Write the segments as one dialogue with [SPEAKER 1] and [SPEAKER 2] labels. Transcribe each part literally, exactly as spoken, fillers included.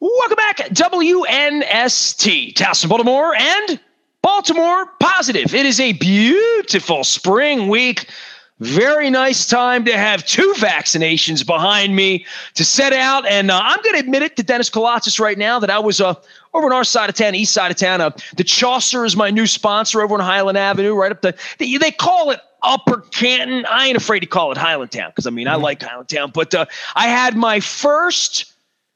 [SPEAKER 1] Welcome back, W N S T, Towson, Baltimore, and Baltimore Positive. It is a beautiful spring week. Very nice time to have two vaccinations behind me to set out. And uh, I'm going to admit it to Dennis Kolatzis right now that I was uh, over on our side of town, east side of town. Uh, the Chaucer is my new sponsor over on Highland Avenue, right up the, they, they call it Upper Canton. I ain't afraid to call it Highlandtown because, I mean, I like Highlandtown. But uh, I had my first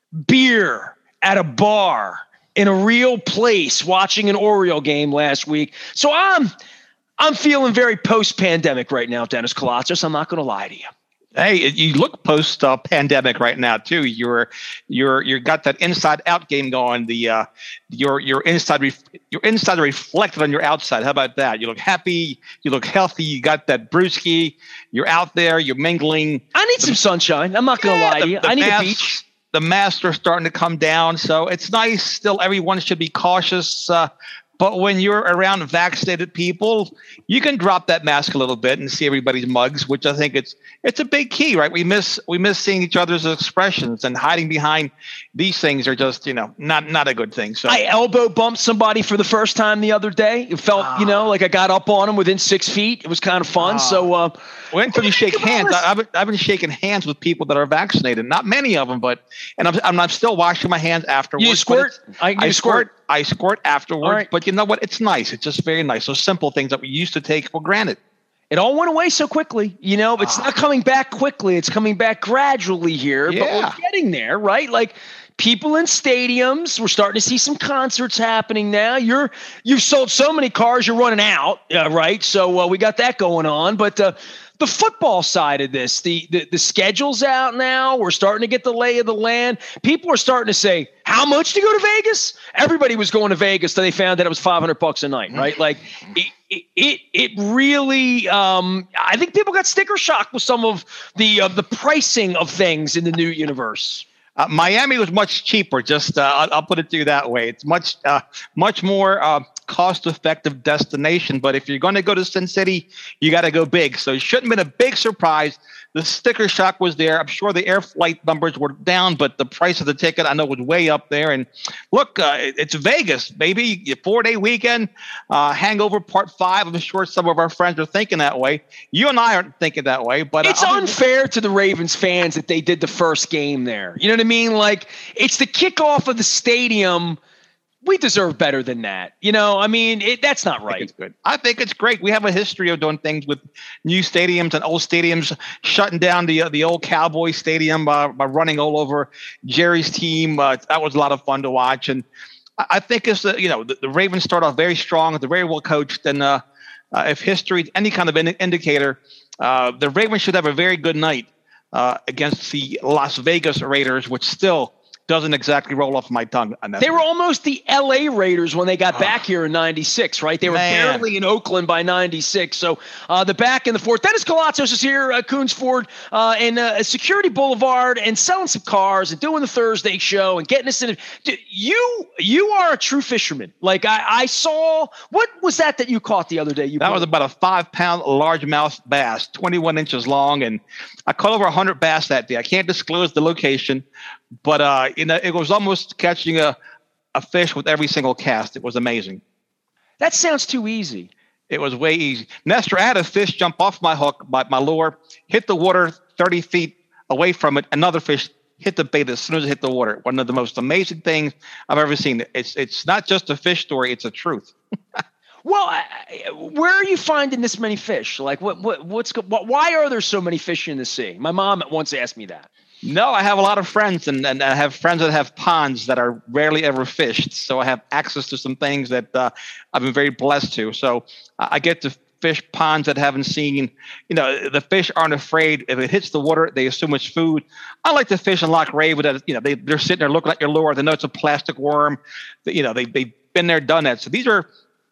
[SPEAKER 1] beer at a bar in a real place watching an Oriole game last week. So I'm I'm feeling very post-pandemic right now, Dennis Kolatzis. I'm not going to lie to you.
[SPEAKER 2] Hey, you look post-pandemic uh, right now too. You're you're you got that inside-out game going. The uh, your your inside ref- your inside reflected on your outside. How about that? You look happy. You look healthy. You got that brewski. You're out there. You're mingling.
[SPEAKER 1] I need some sunshine. I'm not going to
[SPEAKER 2] yeah,
[SPEAKER 1] lie
[SPEAKER 2] the,
[SPEAKER 1] to you.
[SPEAKER 2] The
[SPEAKER 1] I need
[SPEAKER 2] masks,
[SPEAKER 1] a beach.
[SPEAKER 2] The masks are starting to come down, so it's nice. Still, everyone should be cautious. Uh, But when you're around vaccinated people, you can drop that mask a little bit and see everybody's mugs, which I think it's it's a big key, right? We miss we miss seeing each other's expressions, and hiding behind these things are just, you know, not not a good thing. So
[SPEAKER 1] I elbow bumped somebody for the first time the other day. It felt, ah. you know, like I got up on him within six feet. It was kind of fun. Ah. So uh,
[SPEAKER 2] wait until you shake hands. I, I've been, I've been shaking hands with people that are vaccinated. Not many of them, but and I'm I'm, I'm still washing my hands afterwards.
[SPEAKER 1] You squirt?
[SPEAKER 2] I, I squirt. I squirt afterwards,
[SPEAKER 1] right.
[SPEAKER 2] But you know what? It's nice. It's just very nice. Those simple things that we used to take for granted.
[SPEAKER 1] It all went away so quickly. You know, it's ah. not coming back quickly. It's coming back gradually here,
[SPEAKER 2] yeah.
[SPEAKER 1] but we're getting there, right? Like people in stadiums, we're starting to see some concerts happening now. You're, you've sold so many cars, you're running out, uh, right? So uh, we got that going on, but uh, the football side of this, the, the the schedule's out now. We're starting to get the lay of the land. People are starting to say, how much to go to Vegas? Everybody was going to Vegas till they found that it was five hundred bucks a night, right? Like it, it, it really, um, I think people got sticker shock with some of the, uh, the pricing of things in the new universe.
[SPEAKER 2] Uh, Miami was much cheaper. Just uh, I'll, I'll put it to you that way. It's much, uh, much more uh, cost-effective destination. But if you're going to go to Sin City, you got to go big. So it shouldn't have been a big surprise. The sticker shock was there. I'm sure the air flight numbers were down, but the price of the ticket I know was way up there. And look, uh, it's Vegas, baby. Four-day weekend, uh, Hangover Part Five. I'm sure some of our friends are thinking that way. You and I aren't thinking that way. But
[SPEAKER 1] it's
[SPEAKER 2] uh,
[SPEAKER 1] unfair to the Ravens fans that they did the first game there. You know what I mean? Like it's the kickoff of the stadium. We deserve better than that. You know, I mean, it, that's not right.
[SPEAKER 2] I think it's good. I think it's great. We have a history of doing things with new stadiums and old stadiums, shutting down the uh, the old Cowboy Stadium uh, by running all over Jerry's team. Uh, that was a lot of fun to watch. And I, I think it's, uh, you know, the, the Ravens start off very strong. They're very well coached. And uh, uh, if history is any kind of in- indicator, uh, the Ravens should have a very good night uh, against the Las Vegas Raiders, which still doesn't exactly roll off my tongue.
[SPEAKER 1] They were almost the L A Raiders when they got oh. back here in ninety-six, right? They were Man. barely in Oakland by ninety-six. So uh, the back and the forth. Dennis Kolatzis is here, uh, Coons Ford, uh, and uh, Security Boulevard, and selling some cars and doing the Thursday show and getting us in. Dude, you you are a true fisherman. Like I, I saw, what was that that you caught the other day? You
[SPEAKER 2] that was about a five-pound largemouth bass, twenty-one inches long, and I caught over one hundred bass that day. I can't disclose the location, but uh, you know, it was almost catching a, a fish with every single cast. It was amazing.
[SPEAKER 1] That sounds too easy.
[SPEAKER 2] It was way easy. Nestor, I had a fish jump off my hook, my, my lure, hit the water thirty feet away from it. Another fish hit the bait as soon as it hit the water. One of the most amazing things I've ever seen. It's it's not just a fish story; it's a truth.
[SPEAKER 1] Well, I, where are you finding this many fish? Like, what what what's what, why are there so many fish in the sea? My mom once asked me that.
[SPEAKER 2] No, I have a lot of friends, and, and I have friends that have ponds that are rarely ever fished. So I have access to some things that uh, I've been very blessed to. So I get to fish ponds that haven't seen. You know, the fish aren't afraid. If it hits the water, they assume it's food. I like to fish in Loch Raven. That, you know, they they're sitting there looking at your lure. They know it's a plastic worm. You know, they they've been there, done that. So these are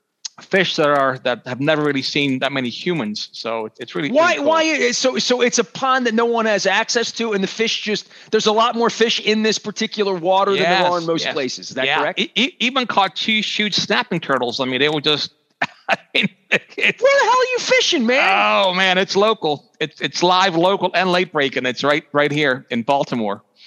[SPEAKER 2] fish that are that have never really seen that many humans. So it's really
[SPEAKER 1] why
[SPEAKER 2] really cool.
[SPEAKER 1] why so so it's a pond that no one has access to, and the fish just there's a lot more fish in this particular water
[SPEAKER 2] yes,
[SPEAKER 1] than there are in most
[SPEAKER 2] yes.
[SPEAKER 1] places. Is that
[SPEAKER 2] yeah.
[SPEAKER 1] correct?
[SPEAKER 2] E- even caught two huge snapping turtles. I mean, they were just. I mean,
[SPEAKER 1] where the hell are you fishing, man?
[SPEAKER 2] Oh man, it's local. It's it's live, local, and late breaking. It's right right here in Baltimore.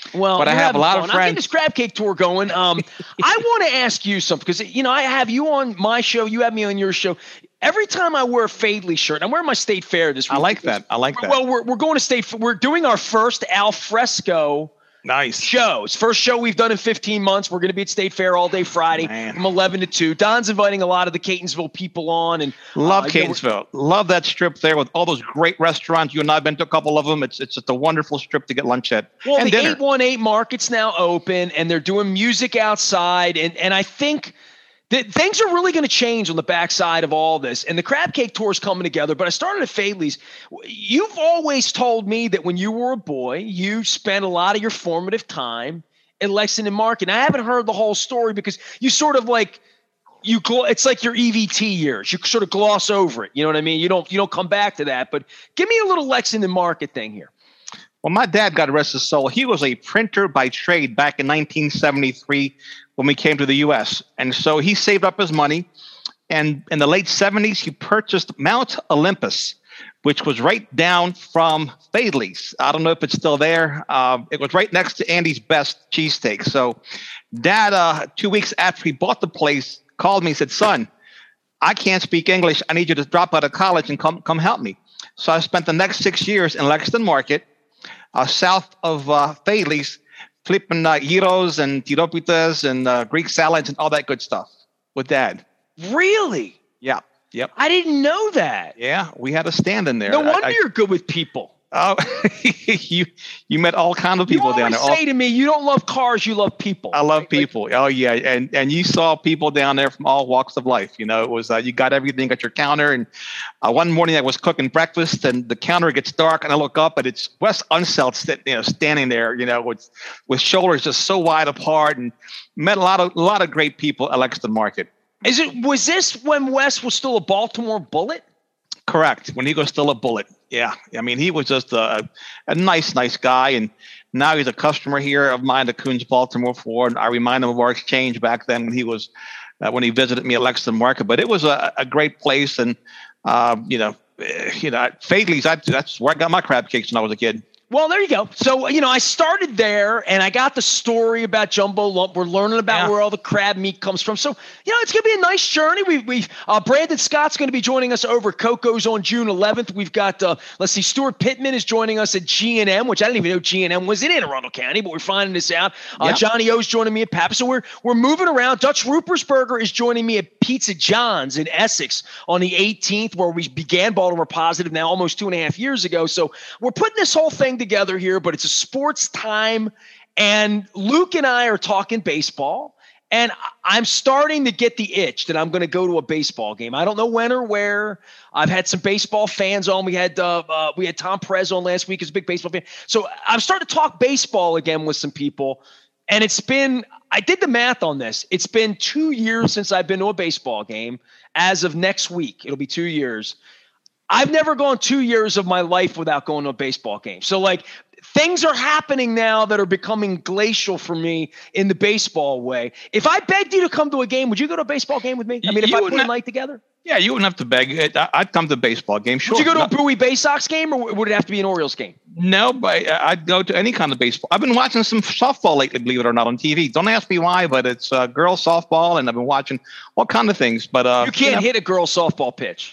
[SPEAKER 1] Well,
[SPEAKER 2] but I have a lot fun. of friends.
[SPEAKER 1] I'll get this crab cake tour going. Um, I want to ask you something because, you know, I have you on my show. You have me on your show. Every time I wear a Fadley shirt, I'm wearing my State Fair this week.
[SPEAKER 2] I like that. I like that.
[SPEAKER 1] Well, we're, we're going to State. We're doing our first al fresco
[SPEAKER 2] nice
[SPEAKER 1] shows. First show we've done in fifteen months. We're going to be at State Fair all day Friday Man. from eleven to two. Don's inviting a lot of the Catonsville people on. and
[SPEAKER 2] Love
[SPEAKER 1] uh,
[SPEAKER 2] Catonsville. You know, Love that strip there with all those great restaurants. You and I have been to a couple of them. It's it's just a wonderful strip to get lunch at.
[SPEAKER 1] Well,
[SPEAKER 2] and
[SPEAKER 1] the
[SPEAKER 2] dinner.
[SPEAKER 1] eight one eight market's now open, and they're doing music outside. And, and I think that things are really going to change on the backside of all this. And the crab cake tour is coming together. But I started at Fadley's. You've always told me that when you were a boy, you spent a lot of your formative time at Lexington Market. And I haven't heard the whole story because you sort of like you. It's like your E V T years. You sort of gloss over it. You know what I mean? You don't. You don't come back to that. But give me a little Lexington Market thing here.
[SPEAKER 2] Well, my dad, God rest his soul, he was a printer by trade back in nineteen seventy-three when we came to the U S. And so he saved up his money. And in the late seventies, he purchased Mount Olympus, which was right down from Fadley's. I don't know if it's still there. Uh, it was right next to Andy's Best Cheesesteak. So Dad, uh, two weeks after he bought the place, called me and said, son, I can't speak English. I need you to drop out of college and come, come help me. So I spent the next six years in Lexington Market, Uh, south of uh, Fadley's, flipping uh, gyros and tiropitas and uh, Greek salads and all that good stuff with Dad.
[SPEAKER 1] Really?
[SPEAKER 2] Yeah. Yep.
[SPEAKER 1] I didn't know that.
[SPEAKER 2] Yeah, we had a stand in there.
[SPEAKER 1] No wonder
[SPEAKER 2] I, I,
[SPEAKER 1] you're good with people.
[SPEAKER 2] Oh, you you met all kinds of people
[SPEAKER 1] you
[SPEAKER 2] down there.
[SPEAKER 1] You always say to me, you don't love cars, you love people.
[SPEAKER 2] I love
[SPEAKER 1] like,
[SPEAKER 2] people. Like, oh yeah, and and you saw people down there from all walks of life. You know, it was uh, you got everything at your counter. And uh, one morning I was cooking breakfast, and the counter gets dark, and I look up, and it's Wes Unseld, you know, standing there, you know, with with shoulders just so wide apart, and met a lot of a lot of great people at Lexington Market.
[SPEAKER 1] Is it was this when Wes was still a Baltimore Bullet?
[SPEAKER 2] Correct. When he was still a Bullet. Yeah. I mean, he was just a, a nice, nice guy. And now he's a customer here of mine at Coons Baltimore Ford. I remind him of our exchange back then when he was, uh, when he visited me at Lexington Market. But it was a, a great place. And, uh, you know, you know, Fadley's, I, that's where I got my crab cakes when I was a kid.
[SPEAKER 1] Well, there you go. So, you know, I started there and I got the story about Jumbo Lump. We're learning about yeah. where all the crab meat comes from. So, you know, it's going to be a nice journey. We, we, uh, Brandon Scott's going to be joining us over at Coco's on June eleventh. We've got, uh, let's see, Stuart Pittman is joining us at G and M, which I didn't even know G and M was in Anne Arundel County, but we're finding this out. Uh, yeah. Johnny O's joining me at Pap. So we're, we're moving around. Dutch Rupersberger is joining me at Pizza John's in Essex on the eighteenth, where we began Baltimore Positive now almost two and a half years ago. So we're putting this whole thing together here, but it's a sports time, and Luke and I are talking baseball, and I'm starting to get the itch that I'm going to go to a baseball game. I don't know when or where. I've had some baseball fans on. We had uh, uh, we had Tom Perez on last week, who's a big baseball fan. So I'm starting to talk baseball again with some people, and it's been – I did the math on this. It's been two years since I've been to a baseball game. As of next week, it'll be two years. I've never gone two years of my life without going to a baseball game. So, like – things are happening now that are becoming glacial for me in the baseball way. If I begged you to come to a game, would you go to a baseball game with me? I mean, if
[SPEAKER 2] you
[SPEAKER 1] I put a
[SPEAKER 2] not,
[SPEAKER 1] night together?
[SPEAKER 2] Yeah, you wouldn't have to beg. I'd come to a baseball game. Sure.
[SPEAKER 1] Would you go to
[SPEAKER 2] Not,
[SPEAKER 1] a Bowie Bay Sox game, or would it have to be an Orioles game?
[SPEAKER 2] No, but I'd go to any kind of baseball. I've been watching some softball lately, believe it or not, on T V. Don't ask me why, but it's uh, girls softball, and I've been watching all kind of things. But uh,
[SPEAKER 1] you can't you know, hit a girl softball pitch.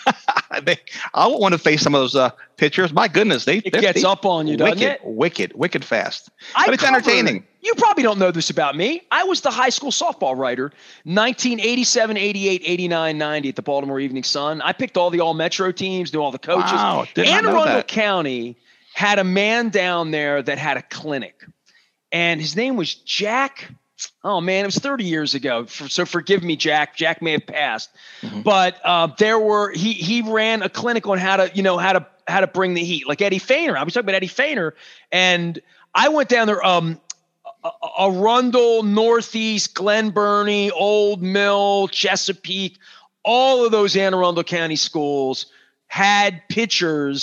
[SPEAKER 2] they, I won't want to face some of those uh, pitchers. My goodness, they
[SPEAKER 1] it gets
[SPEAKER 2] they,
[SPEAKER 1] up on you, doesn't
[SPEAKER 2] wicked,
[SPEAKER 1] it?
[SPEAKER 2] Wicked, wicked fast.
[SPEAKER 1] I
[SPEAKER 2] but it's
[SPEAKER 1] covered,
[SPEAKER 2] entertaining.
[SPEAKER 1] You probably don't know this about me. I was the high school softball writer, nineteen eighty-seven, eighty-eight, eighty-nine, ninety at the Baltimore Evening Sun. I picked all the all-metro teams, knew all the coaches.
[SPEAKER 2] Wow, did
[SPEAKER 1] Anne
[SPEAKER 2] not know
[SPEAKER 1] Arundel
[SPEAKER 2] that.
[SPEAKER 1] County had a man down there that had a clinic, and his name was Jack. Oh man, it was thirty years ago. So forgive me, Jack. Jack may have passed, mm-hmm. but uh, there were he he ran a clinic on how to you know how to how to bring the heat, like Eddie Feiner. I was talking about Eddie Feiner, and I went down there. Um, Arundel, Northeast, Glen Burnie, Old Mill, Chesapeake, all of those Anne Arundel County schools had pitchers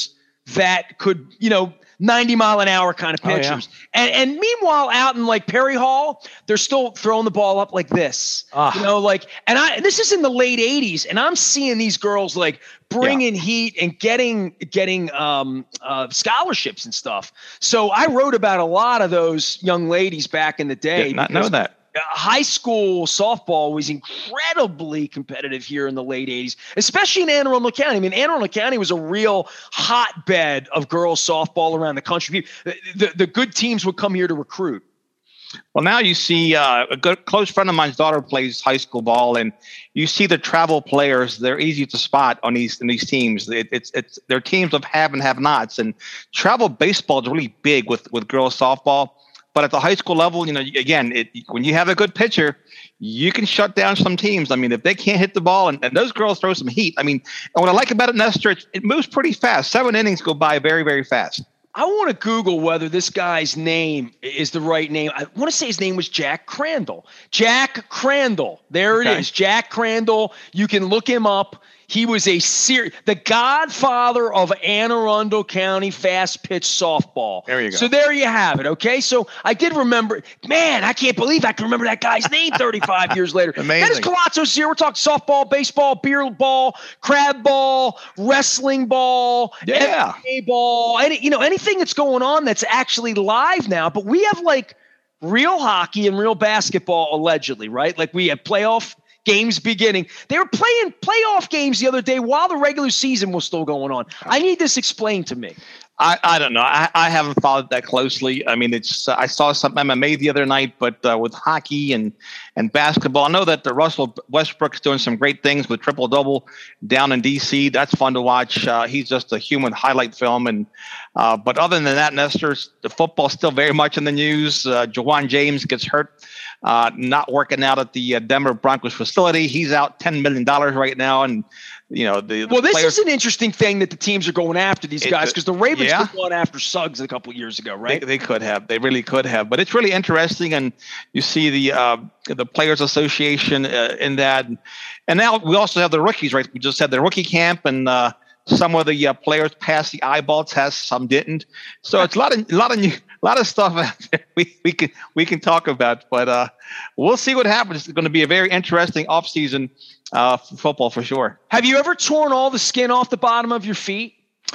[SPEAKER 1] that could, you know, ninety mile an hour kind of pitchers. Oh, yeah. And and meanwhile, out in like Perry Hall, they're still throwing the ball up like this, ah. you know, like, and I, this is in the late eighties, and I'm seeing these girls like bringing yeah. heat and getting, getting um, uh, scholarships and stuff. So I wrote about a lot of those young ladies back in the day.
[SPEAKER 2] Did not know that.
[SPEAKER 1] High school softball was incredibly competitive here in the late eighties, especially in Anne Arundel County. I mean, Anne Arundel County was a real hotbed of girls softball around the country. The, the, the good teams would come here to recruit.
[SPEAKER 2] Well, now you see uh, a good close friend of mine's daughter plays high school ball, and you see the travel players. They're easy to spot on these in these teams. It, it's it's they're teams of have and have-nots, and travel baseball is really big with with girls softball. But at the high school level, you know, again, it, when you have a good pitcher, you can shut down some teams. I mean, if they can't hit the ball, and, and those girls throw some heat. I mean, and what I like about it, Nestor, it, it moves pretty fast. Seven innings go by very, very fast.
[SPEAKER 1] I want to Google whether this guy's name is the right name. I want to say his name was Jack Crandall. Jack Crandall. There okay. it is. Jack Crandall. You can look him up. He was a ser- the godfather of Anne Arundel County fast pitch softball.
[SPEAKER 2] There you go.
[SPEAKER 1] So there you have it. Okay. So I did remember, man, I can't believe I can remember that guy's name thirty-five years later.
[SPEAKER 2] Amazing.
[SPEAKER 1] Dennis Colazzos here. We're talking softball, baseball, beer ball, crab ball, wrestling ball,
[SPEAKER 2] yeah.
[SPEAKER 1] N B A ball, any, you know, anything that's going on that's actually live now. But we have like real hockey and real basketball allegedly, right? Like we have playoff games beginning. They were playing playoff games the other day while the regular season was still going on. I need this explained to me.
[SPEAKER 2] I, I don't know. I, I haven't followed that closely. I mean, it's uh, I saw some M M A the other night, but uh, with hockey and and basketball, I know that the Russell Westbrook's doing some great things with triple double down in D C. That's fun to watch. Uh, he's just a human highlight film. And uh, but other than that, Nestor, the football's still very much in the news. Uh, Jawan James gets hurt, uh, not working out at the uh, Denver Broncos facility. He's out ten million dollars right now, and you know the, the
[SPEAKER 1] well, this
[SPEAKER 2] players,
[SPEAKER 1] is an interesting thing that the teams are going after these guys because the Ravens
[SPEAKER 2] yeah.
[SPEAKER 1] were going after Suggs a couple years ago, right?
[SPEAKER 2] They, they could have, they really could have, but it's really interesting, and you see the uh, the Players Association uh, in that, and now we also have the rookies, right? We just had the rookie camp, and uh, some of the uh, players passed the eyeball test, some didn't. So it's a lot of a lot of new, a lot of stuff out there we we can we can talk about, but uh, we'll see what happens. It's going to be a very interesting offseason uh, for football for sure.
[SPEAKER 1] Have you ever torn all the skin off the bottom of your feet?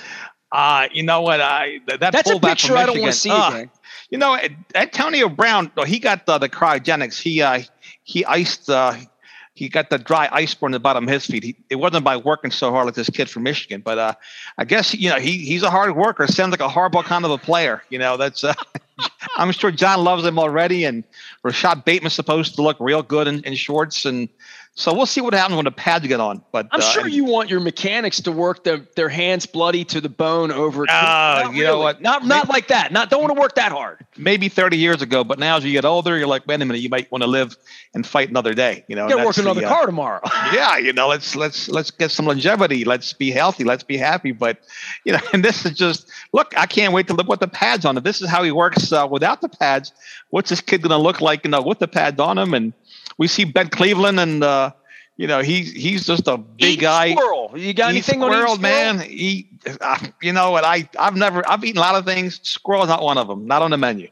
[SPEAKER 2] Uh, you know what? I that
[SPEAKER 1] That's a picture I don't want to see
[SPEAKER 2] uh,
[SPEAKER 1] again.
[SPEAKER 2] You know, Antonio Brown, he got uh, the cryogenics. He uh, he iced. Uh, he got the dry ice on the bottom of his feet. He, it wasn't by working so hard like this kid from Michigan, but uh, I guess you know he he's a hard worker. Sounds like a horrible kind of a player. You know, that's. Uh, I'm sure John loves him already, and Rashad Bateman's supposed to look real good in, in shorts, and so we'll see what happens when the pads get on. But
[SPEAKER 1] I'm
[SPEAKER 2] uh,
[SPEAKER 1] sure
[SPEAKER 2] and,
[SPEAKER 1] you want your mechanics to work their, their hands bloody to the bone over.
[SPEAKER 2] Uh, you really. know what?
[SPEAKER 1] Not not maybe, like that. Not don't want to work that hard.
[SPEAKER 2] Maybe thirty years ago, but now as you get older, you're like, wait a minute, you might want to live and fight another day. You know,
[SPEAKER 1] get work another the, car uh, tomorrow.
[SPEAKER 2] yeah, you know, let's let's let's get some longevity. Let's be healthy. Let's be happy. But you know, and this is just look. I can't wait to look what the pads on. If this is how he works uh, without the pads, what's this kid going to look like? You know, with the pads on him, and we see Ben Cleveland and. Uh, You know, he's he's just a big
[SPEAKER 1] eat
[SPEAKER 2] guy.
[SPEAKER 1] Squirrel. You got
[SPEAKER 2] eat
[SPEAKER 1] anything
[SPEAKER 2] squirrel,
[SPEAKER 1] on eat squirrel?
[SPEAKER 2] man? He, uh, you know what? I I've never I've eaten a lot of things. Squirrel's not one of them. Not on the menu.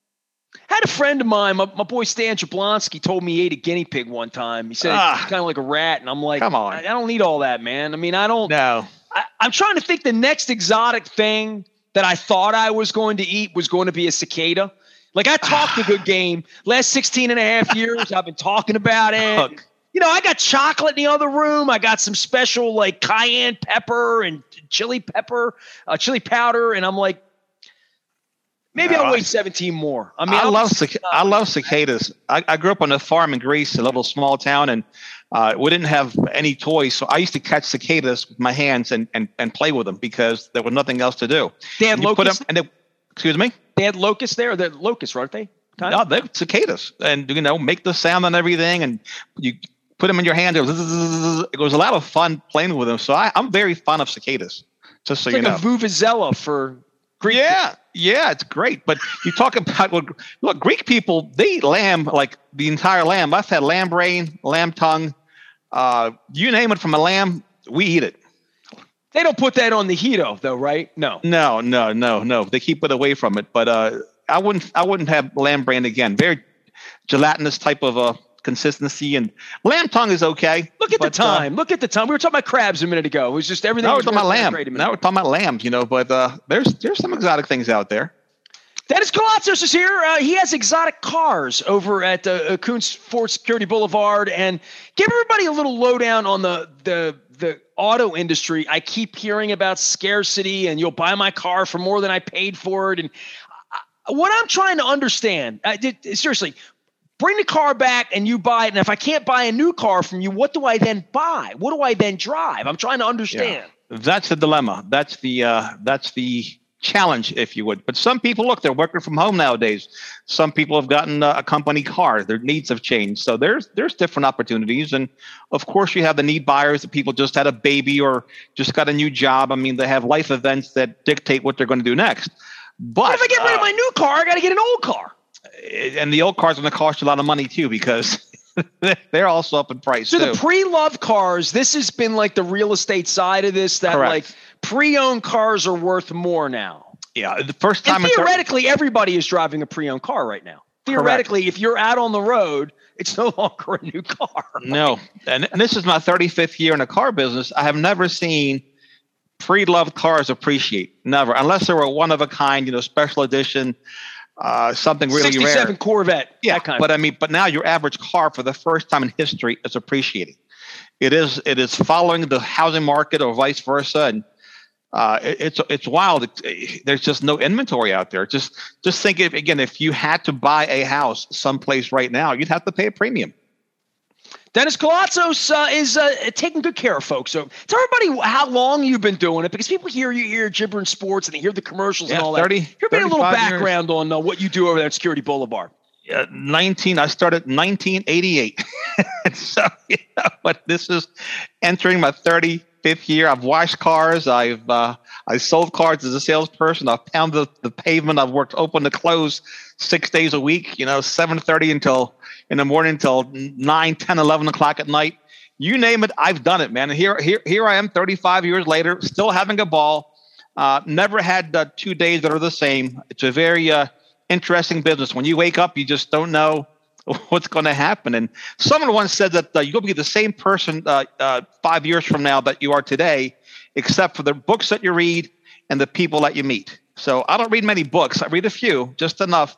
[SPEAKER 1] I had a friend of mine, my, my boy Stan Jablonski, told me he ate a guinea pig one time. He said
[SPEAKER 2] ah,
[SPEAKER 1] it's kind of like a rat, and I'm like,
[SPEAKER 2] come on,
[SPEAKER 1] I, I don't need all that, man. I mean, I don't.
[SPEAKER 2] No.
[SPEAKER 1] I, I'm trying to think the next exotic thing that I thought I was going to eat was going to be a cicada. Like I talked a good game. Last sixteen and a half years, I've been talking about it.
[SPEAKER 2] Look.
[SPEAKER 1] You know, I got chocolate in the other room. I got some special like cayenne pepper and chili pepper, uh, chili powder, and I'm like, maybe no, I'll wait seventeen more. I mean,
[SPEAKER 2] I
[SPEAKER 1] I'll
[SPEAKER 2] love cic- I love cicadas. I, I grew up on a farm in Greece, a little small town, and uh, we didn't have any toys, so I used to catch cicadas with my hands and and, and play with them because there was nothing else to do.
[SPEAKER 1] They had locusts.
[SPEAKER 2] And they, excuse me.
[SPEAKER 1] They had locusts there. They're locusts, aren't they?
[SPEAKER 2] Time? No, they're cicadas, and you know, make the sound and everything, and you. Put them in your hand. It was, it was a lot of fun playing with them. So I, I'm very fond of cicadas, just so
[SPEAKER 1] it's
[SPEAKER 2] you
[SPEAKER 1] like
[SPEAKER 2] know.
[SPEAKER 1] a vuvuzela for Greek.
[SPEAKER 2] Yeah, yeah, it's great. But you talk about, well, look, Greek people, they eat lamb, like the entire lamb. I've had lamb brain, lamb tongue. Uh, you name it from a lamb, we eat it.
[SPEAKER 1] They don't put that on the Hito, though, right? No.
[SPEAKER 2] No, no, no, no. They keep it away from it. But uh, I wouldn't I wouldn't have lamb brain again. Very gelatinous type of uh, consistency. And lamb tongue is okay.
[SPEAKER 1] Look at
[SPEAKER 2] but,
[SPEAKER 1] the time. Uh, Look at the time. We were talking about crabs a minute ago. It was just everything.
[SPEAKER 2] Now
[SPEAKER 1] was
[SPEAKER 2] we're talking about lamb. Now we're talking about lambs, you know. But uh, there's there's some exotic things out there.
[SPEAKER 1] Dennis Kalatzos is here. Uh, he has exotic cars over at uh, Kuntz Ford Security Boulevard. And give everybody a little lowdown on the the the auto industry. I keep hearing about scarcity and you'll buy my car for more than I paid for it. And I, what I'm trying to understand, I did, seriously, bring the car back and you buy it. And if I can't buy a new car from you, what do I then buy? What do I then drive? I'm trying to understand.
[SPEAKER 2] Yeah. That's the dilemma. That's the uh, that's the challenge, if you would. But some people, look, they're working from home nowadays. Some people have gotten a, a company car. Their needs have changed. So there's there's different opportunities. And of course, you have the need buyers, the people just had a baby or just got a new job. I mean, they have life events that dictate what they're going to do next. But
[SPEAKER 1] what if I get rid uh, of my new car, I got to get an old car.
[SPEAKER 2] And the old car's going to cost you a lot of money too, because they're also up in price.
[SPEAKER 1] So
[SPEAKER 2] too.
[SPEAKER 1] The pre-loved cars, this has been like the real estate side of this, that
[SPEAKER 2] Correct.
[SPEAKER 1] like pre-owned cars are worth more now.
[SPEAKER 2] Yeah, the first time.
[SPEAKER 1] And theoretically, th- everybody is driving a pre-owned car right now. Theoretically, Correct. If you're out on the road, it's no longer a new car. Right?
[SPEAKER 2] No, and, and this is my thirty-fifth year in the car business. I have never seen pre-loved cars appreciate. Never, unless they were one of a kind, you know, special edition, uh, something really
[SPEAKER 1] sixty-seven
[SPEAKER 2] rare.
[SPEAKER 1] sixty-seven Corvette.
[SPEAKER 2] Yeah,
[SPEAKER 1] that kind
[SPEAKER 2] but
[SPEAKER 1] of
[SPEAKER 2] I mean, but now your average car for the first time in history is appreciating. It is. It is following the housing market or vice versa, and uh, it, it's it's wild. It, there's just no inventory out there. Just just think if again, if you had to buy a house someplace right now, you'd have to pay a premium.
[SPEAKER 1] Dennis Kalatzos uh, is uh, taking good care of folks. So tell everybody how long you've been doing it, because people hear you hear Gibbering Sports and they hear the commercials
[SPEAKER 2] yeah,
[SPEAKER 1] and all
[SPEAKER 2] thirty,
[SPEAKER 1] that. Give me a little background
[SPEAKER 2] years.
[SPEAKER 1] on uh, what you do over there at Security Boulevard.
[SPEAKER 2] Uh, nineteen. I started in nineteen eighty-eight. So, you know, but this is entering my thirty-fifth year. I've washed cars. I've uh, I sold cars as a salesperson. I've pounded the, the pavement. I've worked open to close six days a week. You know, seven thirty until in the morning until nine, ten, eleven o'clock at night. You name it, I've done it, man. And here, here, here I am, thirty-five years later, still having a ball. Uh, never had uh, two days that are the same. It's a very uh, interesting business. When you wake up, you just don't know what's going to happen. And someone once said that uh, you'll be the same person uh, uh, five years from now that you are today, except for the books that you read and the people that you meet. So I don't read many books. I read a few, just enough.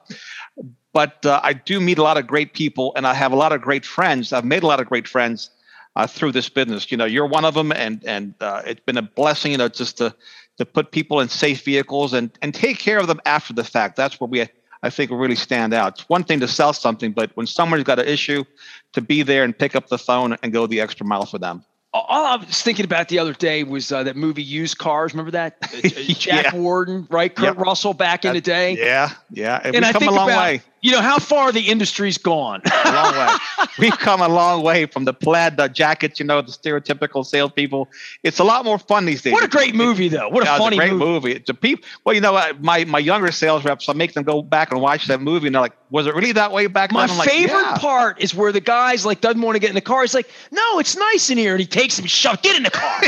[SPEAKER 2] But uh, I do meet a lot of great people, and I have a lot of great friends. I've made a lot of great friends uh, through this business. You know, you're one of them, and and uh, it's been a blessing, you know, just to to put people in safe vehicles and and take care of them after the fact. That's where we, I think, really stand out. It's one thing to sell something, but when someone's got an issue, to be there and pick up the phone and go the extra mile for them.
[SPEAKER 1] All I was thinking about the other day was uh, that movie Used Cars. Remember that? Jack
[SPEAKER 2] yeah.
[SPEAKER 1] Warden, right? Kurt
[SPEAKER 2] yep.
[SPEAKER 1] Russell back in the day.
[SPEAKER 2] Yeah, yeah.
[SPEAKER 1] And
[SPEAKER 2] We've
[SPEAKER 1] I
[SPEAKER 2] come
[SPEAKER 1] think
[SPEAKER 2] a long
[SPEAKER 1] about,
[SPEAKER 2] way.
[SPEAKER 1] You know, how far the industry's gone.
[SPEAKER 2] A long way. We've come a long way from the plaid uh, jackets, you know, the stereotypical salespeople. It's a lot more fun these days.
[SPEAKER 1] What a great movie, though. What a
[SPEAKER 2] yeah,
[SPEAKER 1] funny
[SPEAKER 2] it's a great
[SPEAKER 1] movie.
[SPEAKER 2] movie. It's a peep. Well, you know, uh, my my younger sales reps, I make them go back and watch that movie, and they're like, "Was it really that way back
[SPEAKER 1] My
[SPEAKER 2] then?" My
[SPEAKER 1] favorite
[SPEAKER 2] like, yeah.
[SPEAKER 1] part is where the guy's like doesn't want to get in the car. He's like, "No, it's nice in here," and he takes him, shove, get in the car.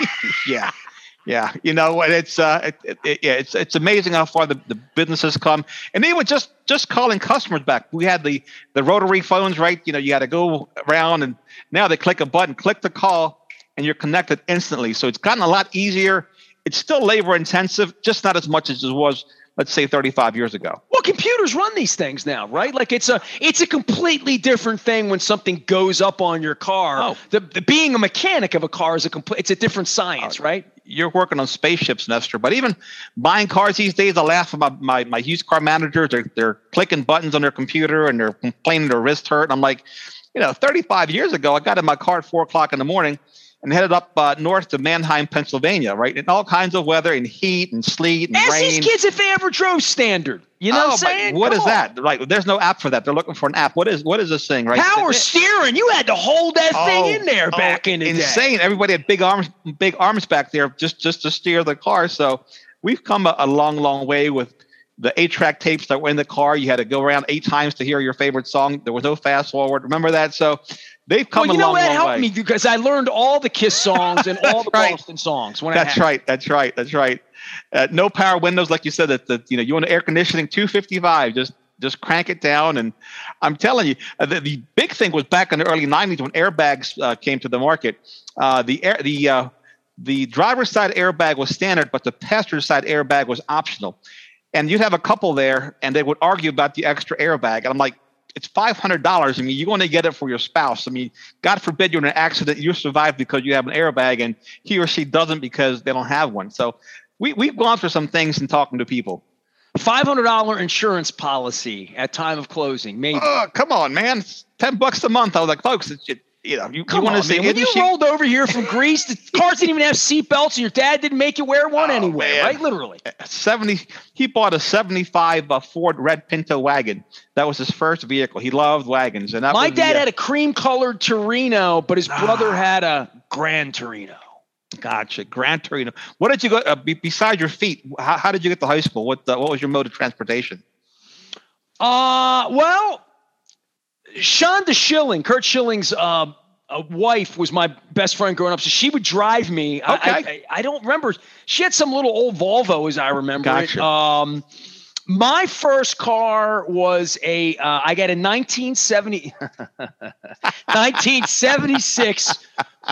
[SPEAKER 2] yeah. Yeah, you know, and it's uh, it, it, it, yeah, it's it's amazing how far the, the business has come, and even just just calling customers back. We had the the rotary phones, right? You know, you got to go around, and now they click a button, click the call, and you're connected instantly. So it's gotten a lot easier. It's still labor intensive, just not as much as it was, let's say, thirty-five years ago.
[SPEAKER 1] Well, computers run these things now, right? Like it's a it's a completely different thing when something goes up on your car.
[SPEAKER 2] Oh.
[SPEAKER 1] The, the being a mechanic of a car is a complete. It's a different science,
[SPEAKER 2] Oh.
[SPEAKER 1] right?
[SPEAKER 2] You're working on spaceships, Nestor. But even buying cars these days, I laugh at my, my, my used car managers. They're, they're clicking buttons on their computer and they're complaining their wrist hurt. And I'm like, you know, thirty-five years ago, I got in my car at four o'clock in the morning and headed up uh, north to Manheim, Pennsylvania, right? In all kinds of weather and heat and sleet and
[SPEAKER 1] Ask
[SPEAKER 2] rain.
[SPEAKER 1] these kids if they ever drove standard. You know
[SPEAKER 2] oh,
[SPEAKER 1] what I'm saying?
[SPEAKER 2] What
[SPEAKER 1] Come
[SPEAKER 2] is
[SPEAKER 1] on.
[SPEAKER 2] that? Like, there's no app for that. They're looking for an app. What is what is this thing, right?
[SPEAKER 1] Power steering. You had to hold that
[SPEAKER 2] Oh,
[SPEAKER 1] thing in there
[SPEAKER 2] oh,
[SPEAKER 1] back in the day.
[SPEAKER 2] insane. Everybody had big arms, big arms back there just, just to steer the car. So we've come a, a long, long way with the eight-track tapes that were in the car. You had to go around eight times to hear your favorite song. There was no fast forward. Remember that? So They've come
[SPEAKER 1] well, you
[SPEAKER 2] a
[SPEAKER 1] know
[SPEAKER 2] long,
[SPEAKER 1] that
[SPEAKER 2] long
[SPEAKER 1] helped
[SPEAKER 2] way.
[SPEAKER 1] me because I learned all the Kiss songs and all the
[SPEAKER 2] right.
[SPEAKER 1] Boston songs. When
[SPEAKER 2] that's
[SPEAKER 1] I
[SPEAKER 2] right. That's right. That's right. Uh, no power windows, like you said. That the you know you want air conditioning two fifty-five. Just just crank it down. And I'm telling you, uh, the, the big thing was back in the early nineties when airbags uh, came to the market. Uh, the air the uh, the driver's side airbag was standard, but the passenger side airbag was optional. And you'd have a couple there, and they would argue about the extra airbag. And I'm like, it's five hundred dollars. I mean, you want to get it for your spouse. I mean, God forbid you're in an accident, you survive because you have an airbag, and he or she doesn't because they don't have one. So we, we've gone through some things in talking to people.
[SPEAKER 1] five hundred dollars insurance policy at time of closing. Maybe.
[SPEAKER 2] Oh, come on, man. It's ten bucks a month. I was like, folks, it's, it, you know, you,
[SPEAKER 1] Come
[SPEAKER 2] you want
[SPEAKER 1] on,
[SPEAKER 2] to say,
[SPEAKER 1] man. When you
[SPEAKER 2] she-
[SPEAKER 1] rolled over here from Greece, the cars didn't even have seatbelts, and your dad didn't make you wear one
[SPEAKER 2] Oh,
[SPEAKER 1] anyway,
[SPEAKER 2] man.
[SPEAKER 1] right? Literally.
[SPEAKER 2] seventy he bought a seventy-five uh, Ford Red Pinto wagon. That was his first vehicle. He loved wagons. And that
[SPEAKER 1] My
[SPEAKER 2] was
[SPEAKER 1] dad
[SPEAKER 2] the, uh,
[SPEAKER 1] had a cream-colored Torino, but his brother
[SPEAKER 2] Ah.
[SPEAKER 1] had a Grand Torino.
[SPEAKER 2] Gotcha. Gran Torino. What did you go, uh, be, besides your feet, how, how did you get to high school? What uh, what was your mode of transportation?
[SPEAKER 1] Uh, well, Shonda Schilling, Kurt Schilling's uh, uh, wife, was my best friend growing up, so she would drive me. I-
[SPEAKER 2] Okay.
[SPEAKER 1] I, I, I don't remember. She had some little old Volvo, as I remember it.
[SPEAKER 2] Gotcha.
[SPEAKER 1] Um, my first car was a, uh, I got a nineteen seventy, nineteen seventy-six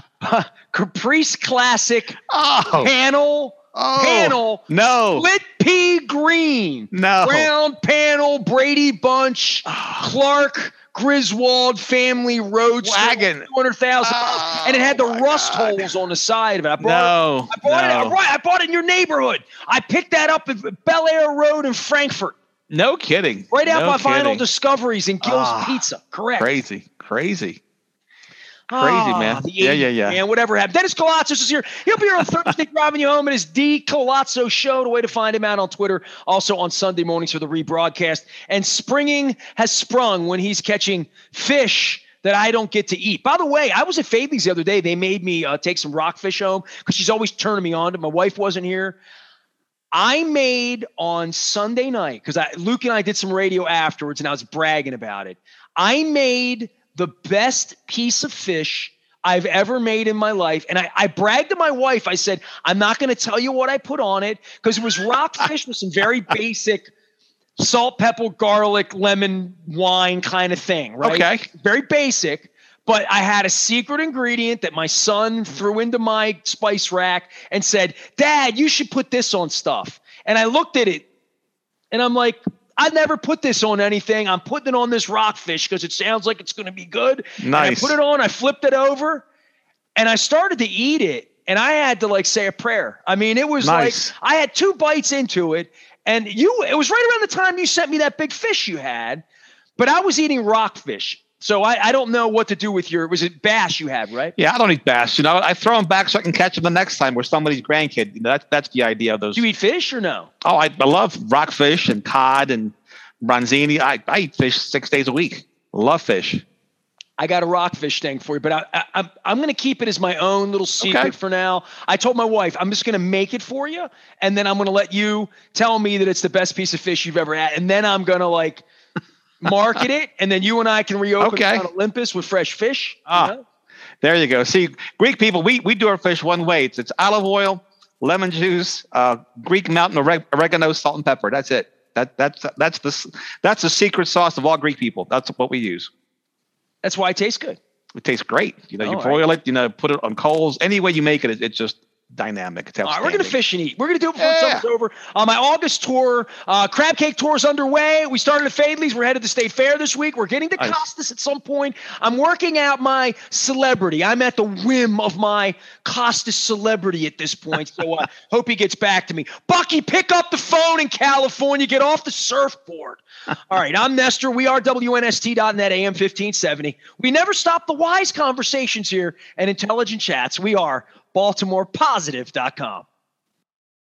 [SPEAKER 1] Caprice Classic
[SPEAKER 2] Oh,
[SPEAKER 1] panel,
[SPEAKER 2] oh
[SPEAKER 1] panel,
[SPEAKER 2] no,
[SPEAKER 1] split pea green,
[SPEAKER 2] no.
[SPEAKER 1] brown panel, Brady Bunch, Clark Griswold family roadster,
[SPEAKER 2] Wagon.
[SPEAKER 1] two hundred thousand miles,
[SPEAKER 2] Oh,
[SPEAKER 1] and it had the
[SPEAKER 2] my
[SPEAKER 1] rust
[SPEAKER 2] God.
[SPEAKER 1] holes on the side of it. I bought
[SPEAKER 2] No,
[SPEAKER 1] it. I bought it.
[SPEAKER 2] no.
[SPEAKER 1] Right, I bought it in your neighborhood. I picked that up at Bel Air Road in Frankfurt,
[SPEAKER 2] No kidding.
[SPEAKER 1] right out
[SPEAKER 2] no
[SPEAKER 1] by Final
[SPEAKER 2] kidding.
[SPEAKER 1] Discoveries and Gill's
[SPEAKER 2] Ah,
[SPEAKER 1] Pizza. Correct.
[SPEAKER 2] Crazy, crazy.
[SPEAKER 1] Ah,
[SPEAKER 2] Crazy, man.
[SPEAKER 1] the
[SPEAKER 2] Yeah, yeah,
[SPEAKER 1] eighties,
[SPEAKER 2] yeah.
[SPEAKER 1] Man, whatever happened. Dennis Colazzos is here. He'll be here on Thursday, driving you home at his D Colazzo Show. The way to find him out on Twitter. Also on Sunday mornings for the rebroadcast. And springing has sprung when he's catching fish that I don't get to eat. By the way, I was at Fadley's the other day. They made me uh, take some rockfish home because she's always turning me on to. My wife wasn't here. I made on Sunday night, because I Luke and I did some radio afterwards, and I was bragging about it. I made the best piece of fish I've ever made in my life. And I, I bragged to my wife. I said, I'm not going to tell you what I put on it, because it was rockfish with some very basic salt, pepper, garlic, lemon, wine kind of thing, right?
[SPEAKER 2] Okay.
[SPEAKER 1] Very basic. But I had a secret ingredient that my son threw into my spice rack and said, Dad, you should put this on stuff. And I looked at it and I'm like, I never put this on anything. I'm putting it on this rockfish because it sounds like it's going to be good. And I
[SPEAKER 2] Nice.
[SPEAKER 1] put it on, I flipped it over, and I started to eat it. And I had to like say a prayer. I mean, it was
[SPEAKER 2] Nice.
[SPEAKER 1] like I had two bites into it. And you, it was right around the time you sent me that big fish you had, but I was eating rockfish. So I, I don't know what to do with your, was it bass you had, right?
[SPEAKER 2] Yeah, I don't eat bass. You know, I throw them back so I can catch them the next time. We're somebody's grandkid. You know, that's that's the idea of those.
[SPEAKER 1] Do you eat fish or no?
[SPEAKER 2] Oh, I, I love rockfish and cod and bronzini. I, I eat fish six days a week. Love fish.
[SPEAKER 1] I got a rockfish thing for you, but I, I, I'm I'm going to keep it as my own little secret
[SPEAKER 2] Okay.
[SPEAKER 1] for now. I told my wife I'm just going to make it for you, and then I'm going to let you tell me that it's the best piece of fish you've ever had, and then I'm going to like market it, and then you and I can reopen
[SPEAKER 2] Okay.
[SPEAKER 1] on Olympus with fresh fish. you
[SPEAKER 2] Ah.
[SPEAKER 1] know?
[SPEAKER 2] There you go. See, Greek people, we, we do our fish one way. It's, it's olive oil, lemon juice, uh, Greek mountain oreg- oregano, salt, and pepper. That's it. That that's that's the s- that's the secret sauce of all Greek people. That's what we use.
[SPEAKER 1] That's why it tastes good.
[SPEAKER 2] It tastes great. You know, you
[SPEAKER 1] All
[SPEAKER 2] broil it. You know, put it on coals. Any way you make it, it it's just dynamic. It's
[SPEAKER 1] All right,
[SPEAKER 2] outstanding.
[SPEAKER 1] we're going to fish and eat. We're going to do it before
[SPEAKER 2] Yeah.
[SPEAKER 1] summer's over. Uh, my August tour, uh, Crab Cake Tour is underway. We started at Fadley's. We're headed to State Fair this week. We're getting to
[SPEAKER 2] Nice.
[SPEAKER 1] Costas at some point. I'm working out my celebrity. I'm at the whim of my Costas celebrity at this point, so I hope he gets back to me. Bucky, pick up the phone in California. Get off the surfboard. All right, I'm Nestor. We are W N S T dot net, A M fifteen seventy. We never stop the wise conversations here and intelligent chats. We are Baltimore Positive dot com.